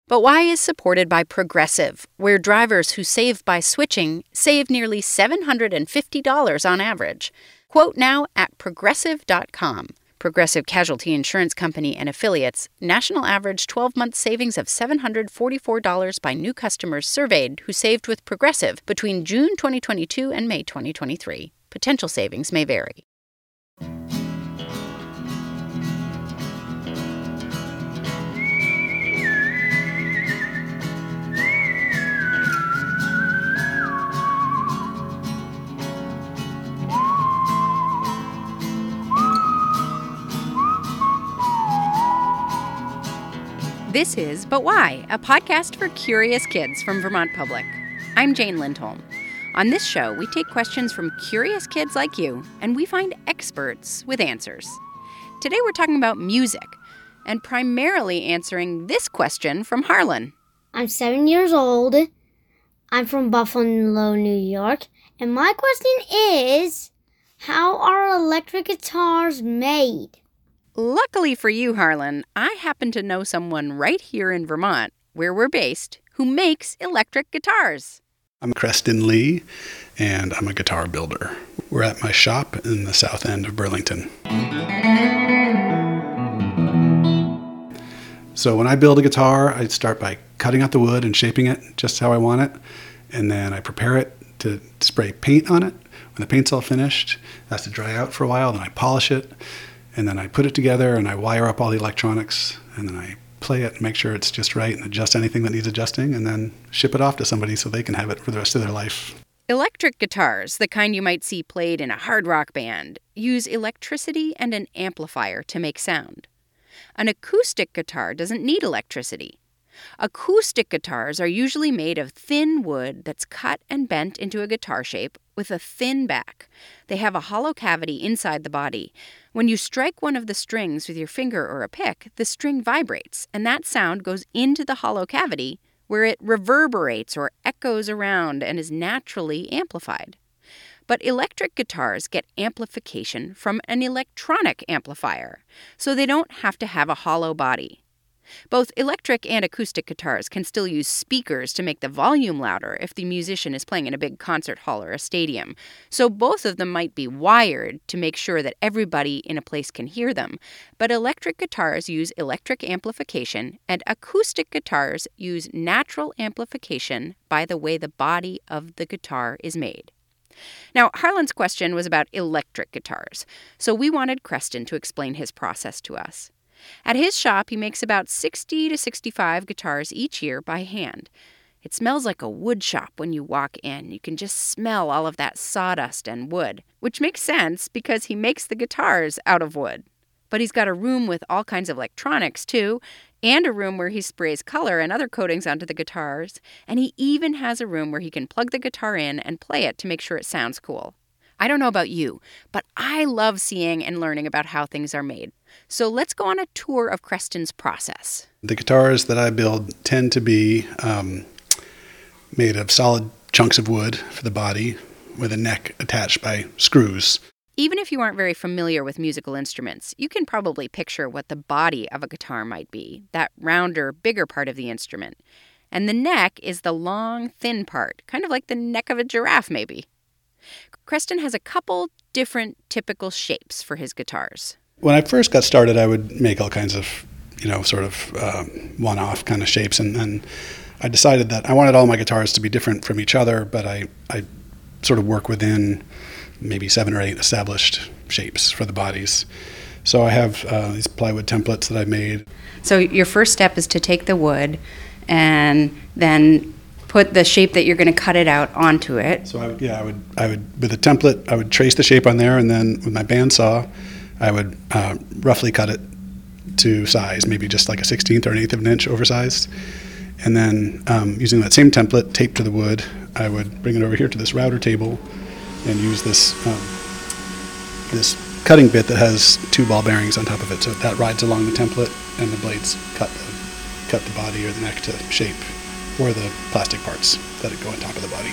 But Why is supported by Progressive, where drivers who save by switching save nearly $750 on average. Quote now at Progressive.com. Progressive Casualty Insurance Company and Affiliates. National average 12-month savings of $744 by new customers surveyed who saved with Progressive between June 2022 and May 2023. Potential savings may vary. This is But Why, a podcast for curious kids from Vermont Public. I'm Jane Lindholm. On this show, we take questions from curious kids like you, and we find experts with answers. Today we're talking about music, and primarily answering this question from Harlan. I'm 7 years old. I'm from Buffalo, New York. And my question is, how are electric guitars made? Luckily for you, Harlan, I happen to know someone right here in Vermont, where we're based, who makes electric guitars. I'm Creston Lee, and I'm a guitar builder. We're at my shop in the south end of Burlington. So when I build a guitar, I start by cutting out the wood and shaping it just how I want it, and then I prepare it to spray paint on it. When the paint's all finished, it has to dry out for a while, then I polish it, and then I put it together and I wire up all the electronics, and then I play it and make sure it's just right and adjust anything that needs adjusting, and then ship it off to somebody so they can have it for the rest of their life. Electric guitars, the kind you might see played in a hard rock band, use electricity and an amplifier to make sound. An acoustic guitar doesn't need electricity. Acoustic guitars are usually made of thin wood that's cut and bent into a guitar shape with a thin back. They have a hollow cavity inside the body. When you strike one of the strings with your finger or a pick, the string vibrates, and that sound goes into the hollow cavity, where it reverberates or echoes around and is naturally amplified. But electric guitars get amplification from an electronic amplifier, so they don't have to have a hollow body. Both electric and acoustic guitars can still use speakers to make the volume louder if the musician is playing in a big concert hall or a stadium. So both of them might be wired to make sure that everybody in a place can hear them. But electric guitars use electric amplification, and acoustic guitars use natural amplification by the way the body of the guitar is made. Now, Harlan's question was about electric guitars, so we wanted Creston to explain his process to us. At his shop, he makes about 60 to 65 guitars each year by hand. It smells like a wood shop when you walk in. You can just smell all of that sawdust and wood, which makes sense because he makes the guitars out of wood. But he's got a room with all kinds of electronics, too, and a room where he sprays color and other coatings onto the guitars, and he even has a room where he can plug the guitar in and play it to make sure it sounds cool. I don't know about you, but I love seeing and learning about how things are made. So let's go on a tour of Creston's process. The guitars that I build tend to be made of solid chunks of wood for the body with a neck attached by screws. Even if you aren't very familiar with musical instruments, you can probably picture what the body of a guitar might be, that rounder, bigger part of the instrument. And the neck is the long, thin part, kind of like the neck of a giraffe, maybe. Creston has a couple different typical shapes for his guitars. When I first got started, I would make all kinds of, one-off kind of shapes. And then I decided that I wanted all my guitars to be different from each other, but I sort of work within maybe 7 or 8 established shapes for the bodies. So I have these plywood templates that I made. So your first step is to take the wood and then put the shape that you're going to cut it out onto it. So I would with a template, I would trace the shape on there, and then with my bandsaw, I would roughly cut it to size, maybe just like a 1/16 or an 1/8 of an inch oversized. And then using that same template taped to the wood, I would bring it over here to this router table and use this this cutting bit that has 2 ball bearings on top of it. So that rides along the template, and the blades cut the body or the neck to shape, or the plastic parts that go on top of the body.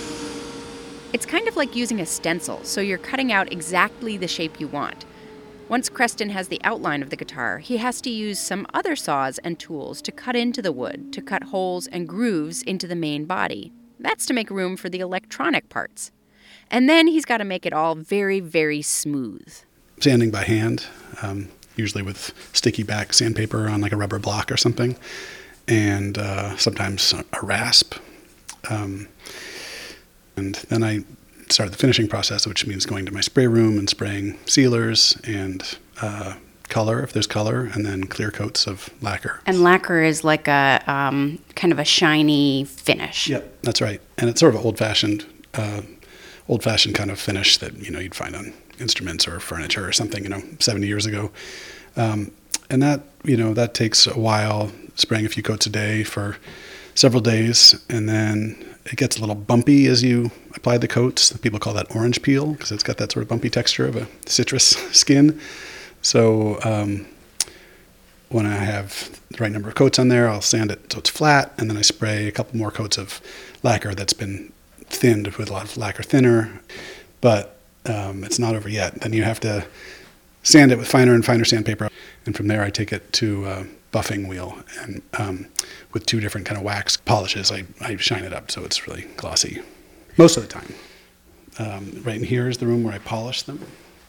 It's kind of like using a stencil, so you're cutting out exactly the shape you want. Once Creston has the outline of the guitar, he has to use some other saws and tools to cut into the wood, to cut holes and grooves into the main body. That's to make room for the electronic parts. And then he's got to make it all very, very smooth. Sanding by hand, usually with sticky back sandpaper on like a rubber block or something, and sometimes a rasp. And then I started the finishing process, which means going to my spray room and spraying sealers and color, if there's color, and then clear coats of lacquer. And lacquer is like a kind of a shiny finish. Yep, that's right. And it's sort of an old-fashioned kind of finish that you'd find on instruments or furniture or something 70 years ago. And that takes a while, spraying a few coats a day for several days, and then it gets a little bumpy as you apply the coats. People call that orange peel because it's got that sort of bumpy texture of a citrus skin. So when I have the right number of coats on there, I'll sand it so it's flat, and then I spray a couple more coats of lacquer that's been thinned with a lot of lacquer thinner. But it's not over yet. Then you have to sand it with finer and finer sandpaper, and from there I take it to a buffing wheel, and with two different kind of wax polishes, I shine it up so it's really glossy most of the time. Right in here is the room where I polish them,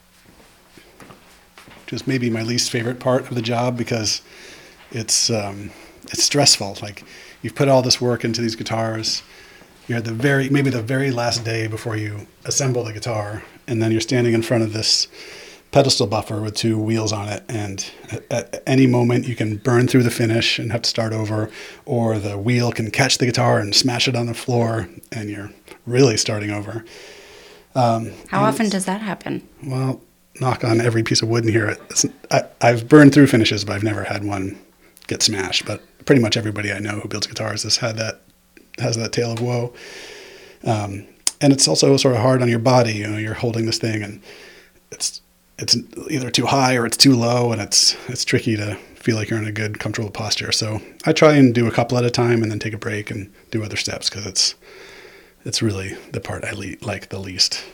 which is maybe my least favorite part of the job because it's stressful. Like, you've put all this work into these guitars. You're at the very last day before you assemble the guitar, and then you're standing in front of this pedestal buffer with two wheels on it, and at any moment you can burn through the finish and have to start over, or the wheel can catch the guitar and smash it on the floor, and you're really starting over. How often does that happen? Well, knock on every piece of wood in here. I've burned through finishes, but I've never had one get smashed. But pretty much everybody I know who builds guitars has that tale of woe. And it's also sort of hard on your body. You're holding this thing, and it's either too high or it's too low, and it's tricky to feel like you're in a good, comfortable posture. So I try and do a couple at a time and then take a break and do other steps because it's really the part I like the least.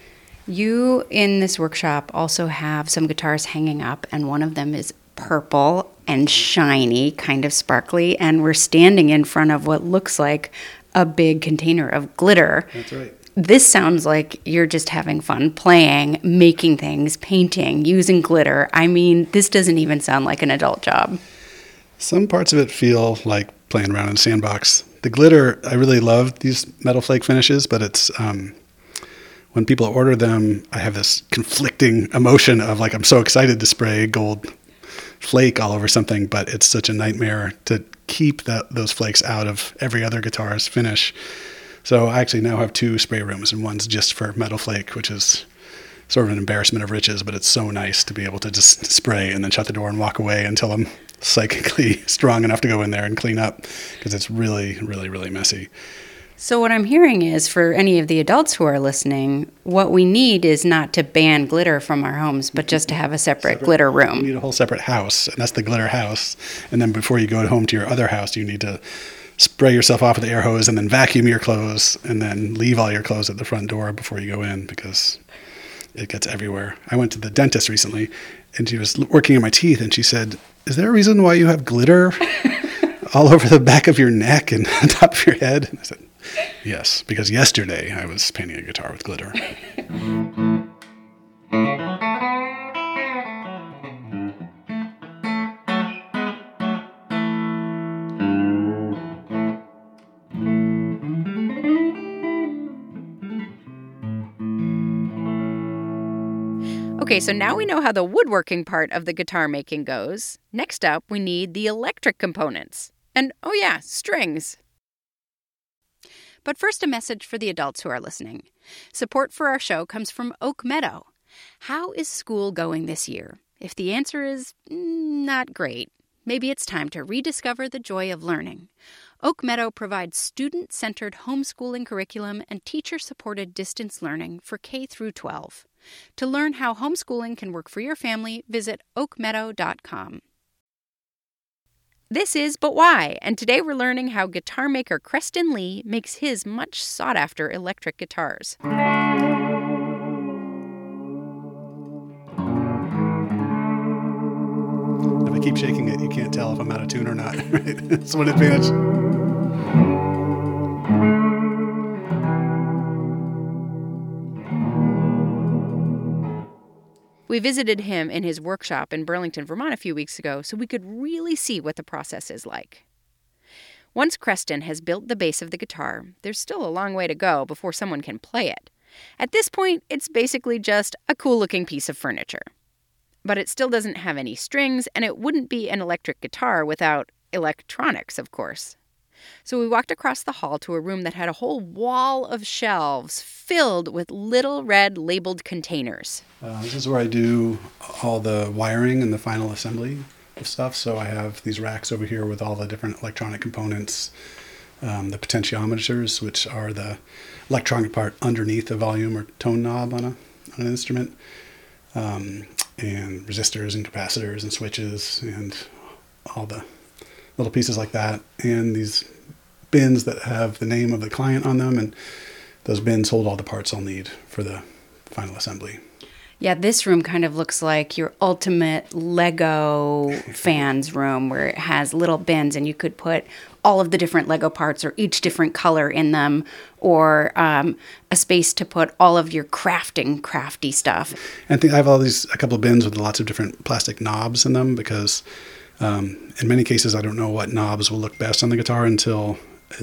You, in this workshop, also have some guitars hanging up, and one of them is purple and shiny, kind of sparkly, and we're standing in front of what looks like a big container of glitter. That's right. This sounds like you're just having fun playing, making things, painting, using glitter. I mean, this doesn't even sound like an adult job. Some parts of it feel like playing around in a sandbox. The glitter, I really love these metal flake finishes, but it's when people order them, I have this conflicting emotion of like, I'm so excited to spray gold flake all over something, but it's such a nightmare to keep those flakes out of every other guitar's finish. So I actually now have two spray rooms, and one's just for metal flake, which is sort of an embarrassment of riches, but it's so nice to be able to just spray and then shut the door and walk away until I'm psychically strong enough to go in there and clean up, because it's really, really, really messy. So what I'm hearing is, for any of the adults who are listening, what we need is not to ban glitter from our homes, but just to have a separate glitter room. You need a whole separate house, and that's the glitter house. And then before you go home to your other house, you need to spray yourself off with the air hose and then vacuum your clothes and then leave all your clothes at the front door before you go in, because it gets everywhere. I went to the dentist recently, and she was working on my teeth, and she said, "Is there a reason why you have glitter all over the back of your neck and on top of your head?" And I said, "Yes, because yesterday I was painting a guitar with glitter." Okay, so now we know how the woodworking part of the guitar making goes. Next up, we need the electric components. And, oh yeah, strings. But first, a message for the adults who are listening. Support for our show comes from Oak Meadow. How is school going this year? If the answer is not great, maybe it's time to rediscover the joy of learning. Oak Meadow provides student-centered homeschooling curriculum and teacher-supported distance learning for K through 12. To learn how homeschooling can work for your family, visit oakmeadow.com. This is But Why, and today we're learning how guitar maker Creston Lee makes his much sought-after electric guitars. keep shaking it, you can't tell if I'm out of tune or not. Right? That's one advantage. We visited him in his workshop in Burlington, Vermont a few weeks ago so we could really see what the process is like. Once Creston has built the base of the guitar, there's still a long way to go before someone can play it. At this point, it's basically just a cool-looking piece of furniture. But it still doesn't have any strings, and it wouldn't be an electric guitar without electronics, of course. So we walked across the hall to a room that had a whole wall of shelves filled with little red labeled containers. This is where I do all the wiring and the final assembly of stuff. So I have these racks over here with all the different electronic components, the potentiometers, which are the electronic part underneath the volume or tone knob on an instrument, and resistors and capacitors and switches and all the little pieces like that, and these bins that have the name of the client on them, and those bins hold all the parts I'll need for the final assembly. Yeah, this room kind of looks like your ultimate Lego fans room where it has little bins and you could put all of the different Lego parts or each different color in them, or a space to put all of your crafty stuff. And I have a couple of bins with lots of different plastic knobs in them because in many cases I don't know what knobs will look best on the guitar until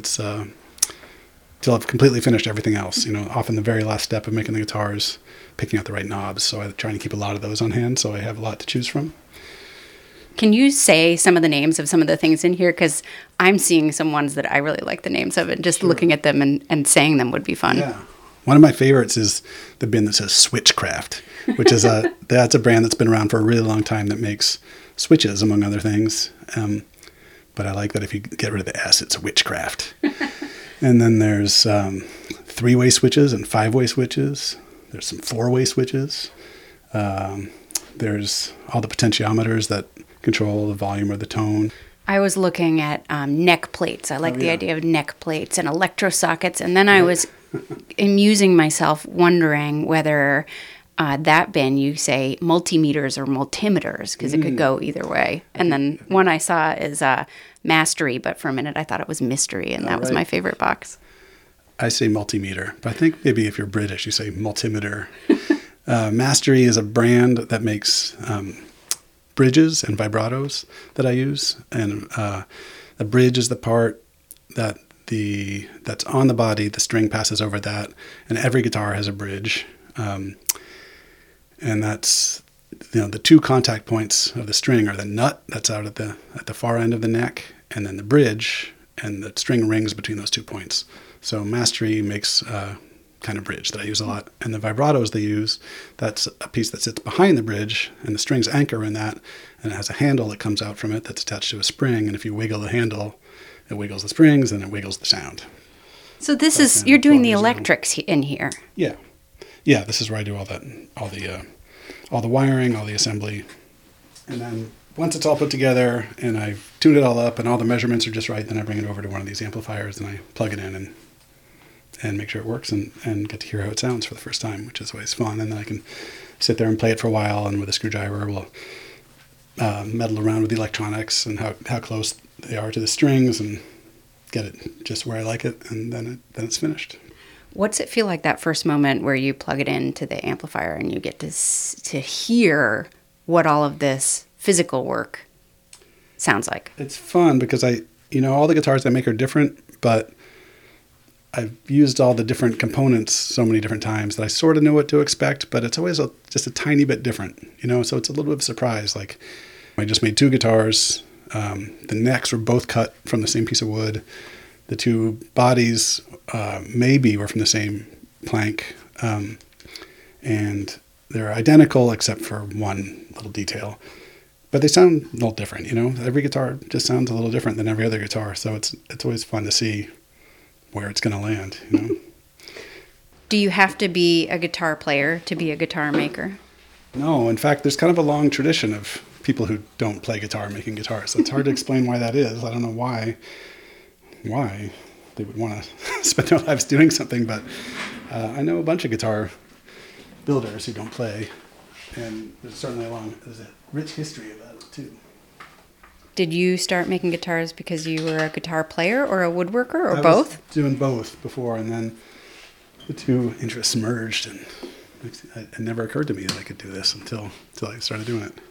I've completely finished everything else. Often the very last step of making the guitar is picking out the right knobs. So I'm trying to keep a lot of those on hand, so I have a lot to choose from. Can you say some of the names of some of the things in here? Because I'm seeing some ones that I really like the names of, and just looking at them and saying them would be fun. Yeah. One of my favorites is the bin that says Switchcraft, which is that's a brand that's been around for a really long time that makes switches, among other things. But I like that if you get rid of the S, it's Witchcraft. And then there's 3-way switches and 5-way switches. There's some 4-way switches. There's all the potentiometers that control the volume or the tone. I was looking at neck plates. I like the idea of neck plates and electro sockets. And then I was amusing myself wondering whether that bin, you say multimeters or multimeters, because it could go either way. And then one I saw is Mastery, but for a minute I thought it was Mystery, and that was my favorite box. I say multimeter, but I think maybe if you're British, you say multimeter. Mastery is a brand that makes bridges and vibratos that I use. And the bridge is the part that's on the body, the string passes over that, and every guitar has a bridge. And that's, the 2 contact points of the string are the nut that's out at the far end of the neck, and then the bridge, and the string rings between those 2 points. So Mastery makes a kind of bridge that I use a lot. And the vibratos they use, that's a piece that sits behind the bridge, and the strings anchor in that, and it has a handle that comes out from it that's attached to a spring, and if you wiggle the handle, it wiggles the springs, and it wiggles the sound. So you're doing the electrics in here. Yeah. Yeah, this is where I do all the wiring, all the assembly. And then once it's all put together and I've tuned it all up and all the measurements are just right, then I bring it over to one of these amplifiers and I plug it in and make sure it works and get to hear how it sounds for the first time, which is always fun. And then I can sit there and play it for a while, and with a screwdriver we'll meddle around with the electronics and how close they are to the strings and get it just where I like it, and then it's finished. What's it feel like that first moment where you plug it into the amplifier and you get to hear what all of this physical work sounds like? It's fun because all the guitars I make are different, but I've used all the different components so many different times that I sort of know what to expect, but it's always just a tiny bit different, so it's a little bit of a surprise. Like, I just made 2 guitars. The necks were both cut from the same piece of wood. The 2 bodies maybe were from the same plank, and they're identical except for one little detail. But they sound a little different, Every guitar just sounds a little different than every other guitar, so it's always fun to see where it's going to land, Do you have to be a guitar player to be a guitar maker? No, in fact, there's kind of a long tradition of people who don't play guitar making guitars. So it's hard to explain why that is. I don't know why they would want to spend their lives doing something, but I know a bunch of guitar builders who don't play, and there's certainly there's a rich history about it too. Did you start making guitars because you were a guitar player or a woodworker or I both? was doing both before, and then the two interests merged, and it never occurred to me that I could do this until I started doing it.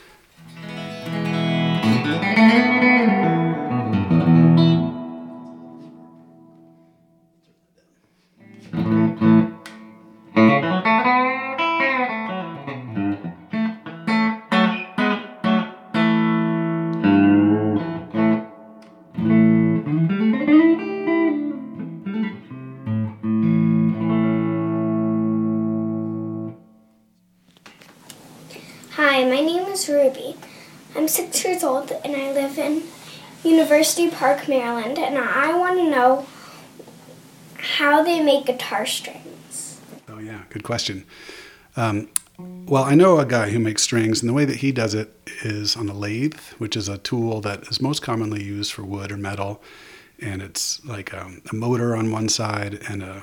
Hi, my name is Ruby. I'm 6 years old and I live in University Park, Maryland, and I want to know how they make guitar strings. Oh yeah, good question. Well, I know a guy who makes strings, and the way that he does it is on a lathe, which is a tool that is most commonly used for wood or metal, and it's like a motor on one side and a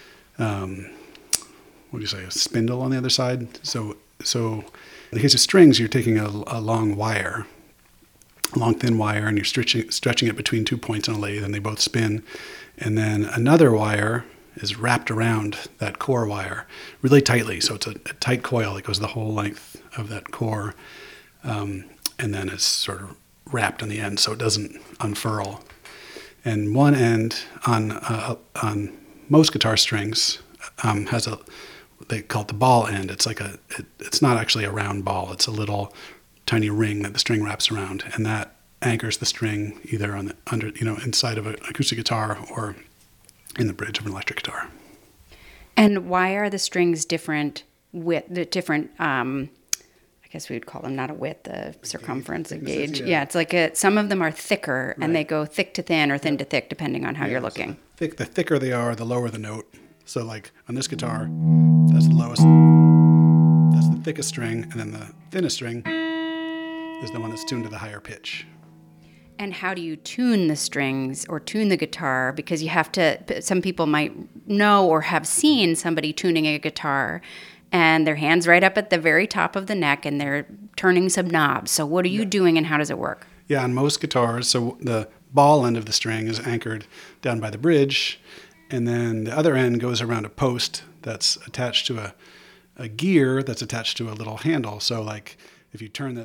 a spindle on the other side. So in the case of strings, you're taking a long wire, a long thin wire, and you're stretching it between 2 points on a lathe, and they both spin. And then another wire is wrapped around that core wire really tightly. So it's a tight coil that goes the whole length of that core, and then it's sort of wrapped on the end so it doesn't unfurl. And one end on most guitar strings has they call it the ball end. It's like it's not actually a round ball. It's a little tiny ring that the string wraps around, and that anchors the string either inside of an acoustic guitar or in the bridge of an electric guitar. And why are the strings different with the different? I guess we would call them not a width, the circumference, a gauge. Yeah, it's like some of them are thicker, and they go thick to thin or thin to thick depending on how you're looking. The thicker they are, the lower the note. So like on this guitar, that's the lowest, that's the thickest string, and then the thinnest string is the one that's tuned to the higher pitch. And how do you tune the strings or tune the guitar? Because you have to, some people might know or have seen somebody tuning a guitar and their hand's right up at the very top of the neck and they're turning some knobs. So what are you doing and how does it work? Yeah, on most guitars, so the ball end of the string is anchored down by the bridge, and then the other end goes around a post that's attached to a gear that's attached to a little handle. So like if you turn that,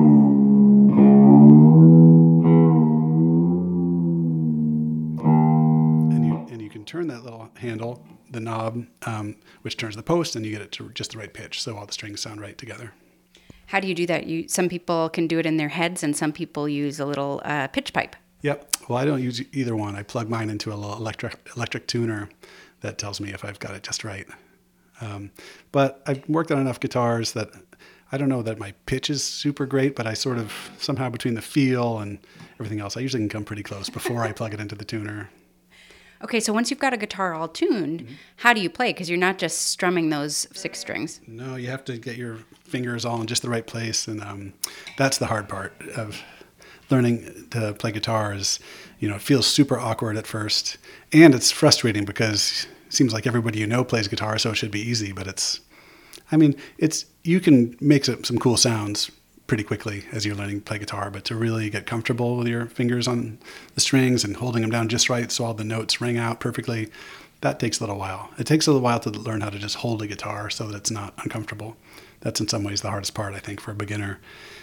and you can turn that little handle, the knob, which turns the post, and you get it to just the right pitch, so all the strings sound right together. How do you do that? Some people can do it in their heads, and some people use a little pitch pipe. Yep. Well, I don't use either one. I plug mine into a little electric tuner that tells me if I've got it just right. But I've worked on enough guitars that I don't know that my pitch is super great, but I sort of somehow between the feel and everything else, I usually can come pretty close before I plug it into the tuner. Okay, so once you've got a guitar all tuned, how do you play? Because you're not just strumming those 6 strings. No, you have to get your fingers all in just the right place, and that's the hard part of learning to play guitar. Is, it feels super awkward at first, and it's frustrating because it seems like everybody plays guitar, so it should be easy, but you can make some cool sounds pretty quickly as you're learning to play guitar, but to really get comfortable with your fingers on the strings and holding them down just right so all the notes ring out perfectly, that takes a little while. It takes a little while to learn how to just hold a guitar so that it's not uncomfortable. That's in some ways the hardest part, I think, for a beginner.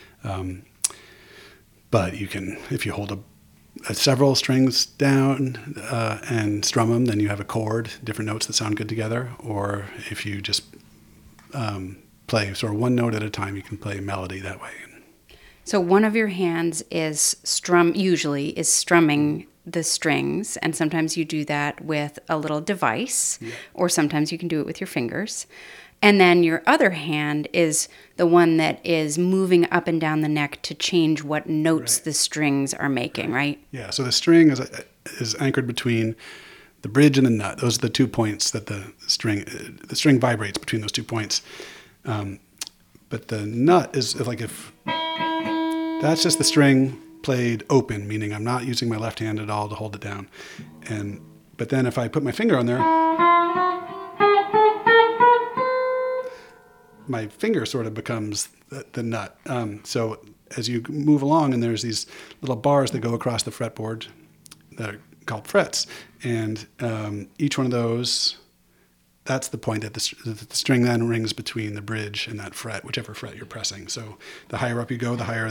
But you can, if you hold several strings down and strum them, then you have a chord, different notes that sound good together. Or if you just play sort of one note at a time, you can play a melody that way. So one of your hands is strumming the strings, and sometimes you do that with a little device, or sometimes you can do it with your fingers. And then your other hand is the one that is moving up and down the neck to change what notes the strings are making, right? Yeah, so the string is anchored between the bridge and the nut. Those are the 2 points that the string vibrates between those 2 points. But the nut is like if that's just the string played open, meaning I'm not using my left hand at all to hold it down. But then if I put my finger on there, my finger sort of becomes the nut. So as you move along, and there's these little bars that go across the fretboard that are called frets. And each one of those, that's the point that the string then rings between the bridge and that fret, whichever fret you're pressing. So the higher up you go, the higher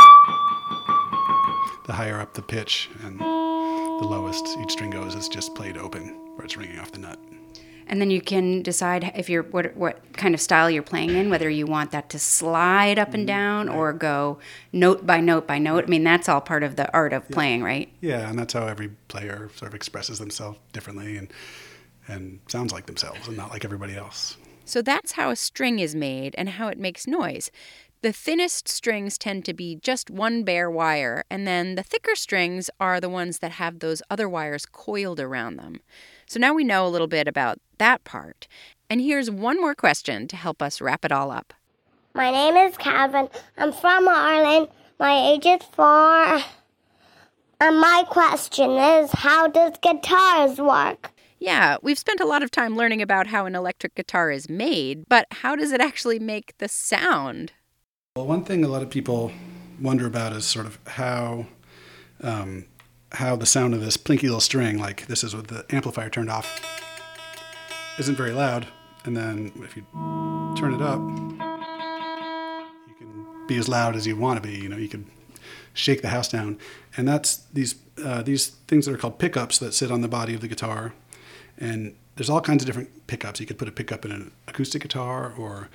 up the pitch, and the lowest each string goes, it's just played open, where it's ringing off the nut. And then you can decide if you're what kind of style you're playing in, whether you want that to slide up and down or go note by note by note. I mean, that's all part of the art of playing, right? Yeah, and that's how every player sort of expresses themselves differently and sounds like themselves and not like everybody else. So that's how a string is made and how it makes noise. The thinnest strings tend to be just one bare wire, and then the thicker strings are the ones that have those other wires coiled around them. So now we know a little bit about that part. And here's one more question to help us wrap it all up. My name is Calvin. I'm from Ireland. My age is 4. And my question is, how does guitars work? Yeah, we've spent a lot of time learning about how an electric guitar is made, but how does it actually make the sound? Well, one thing a lot of people wonder about is sort of how the sound of this plinky little string, like this is with the amplifier turned off, isn't very loud. And then if you turn it up, you can be as loud as you want to be. You can shake the house down. And that's these things that are called pickups that sit on the body of the guitar. And there's all kinds of different pickups. You could put a pickup in an acoustic guitar or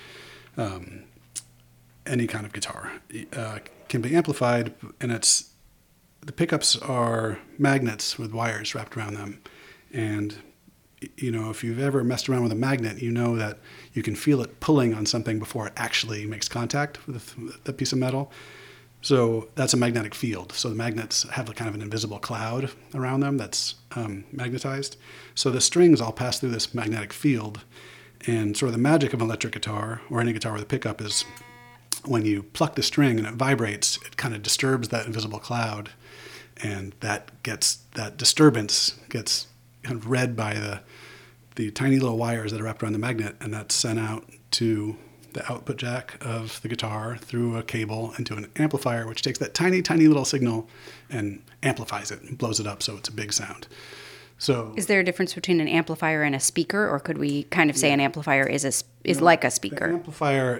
any kind of guitar. Can be amplified, and the pickups are magnets with wires wrapped around them. And if you've ever messed around with a magnet, you know that you can feel it pulling on something before it actually makes contact with the piece of metal. So that's a magnetic field. So the magnets have a kind of an invisible cloud around them that's magnetized. So the strings all pass through this magnetic field. And sort of the magic of an electric guitar, or any guitar with a pickup, is when you pluck the string and it vibrates, it kind of disturbs that invisible cloud. And that disturbance gets kind of read by the tiny little wires that are wrapped around the magnet, and that's sent out to the output jack of the guitar through a cable into an amplifier, which takes that tiny, tiny little signal and amplifies it and blows it up so it's a big sound. So, is there a difference between an amplifier and a speaker, or could we kind of say an amplifier is like a speaker? The amplifier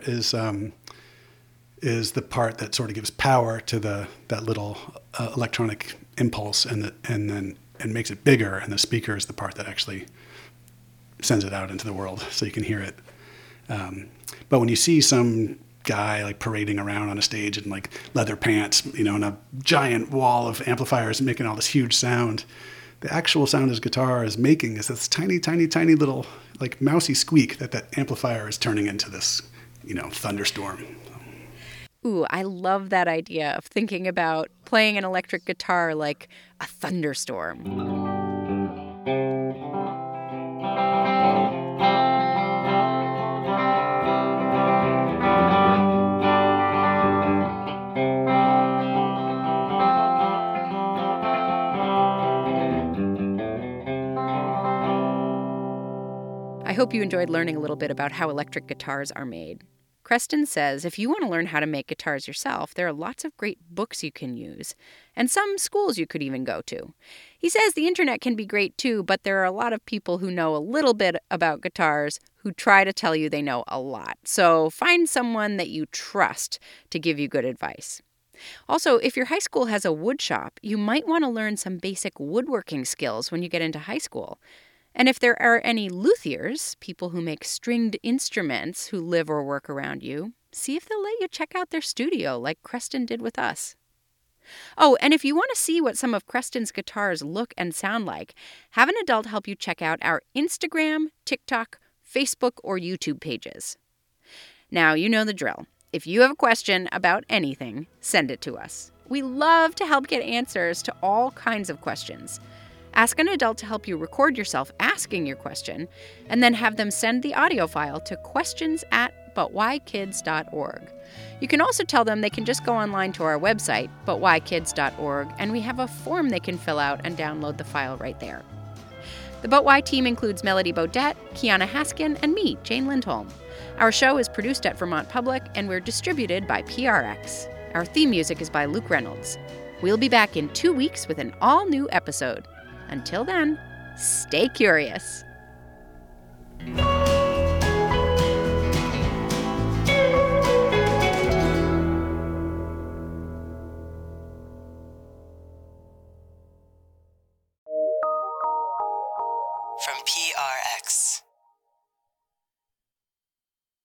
is the part that sort of gives power to that little electronic impulse, and makes it bigger. And the speaker is the part that actually sends it out into the world so you can hear it. But when you see some guy like parading around on a stage in like leather pants, and a giant wall of amplifiers making all this huge sound, the actual sound his guitar is making is this tiny, tiny, tiny little like mousy squeak that amplifier is turning into this, thunderstorm. Ooh, I love that idea of thinking about playing an electric guitar like a thunderstorm. I hope you enjoyed learning a little bit about how electric guitars are made. Creston says if you want to learn how to make guitars yourself, there are lots of great books you can use, and some schools you could even go to. He says the internet can be great too, but there are a lot of people who know a little bit about guitars who try to tell you they know a lot. So find someone that you trust to give you good advice. Also, if your high school has a wood shop, you might want to learn some basic woodworking skills when you get into high school. And if there are any luthiers, people who make stringed instruments who live or work around you, see if they'll let you check out their studio like Creston did with us. Oh, and if you want to see what some of Creston's guitars look and sound like, have an adult help you check out our Instagram, TikTok, Facebook, or YouTube pages. Now, you know the drill. If you have a question about anything, send it to us. We love to help get answers to all kinds of questions. Ask an adult to help you record yourself asking your question, and then have them send the audio file to questions@butwhykids.org. You can also tell them they can just go online to our website, butwhykids.org, and we have a form they can fill out and download the file right there. The But Why team includes Melody Bodette, Kiana Haskin, and me, Jane Lindholm. Our show is produced at Vermont Public, and we're distributed by PRX. Our theme music is by Luke Reynolds. We'll be back in 2 weeks with an all-new episode. Until then, stay curious.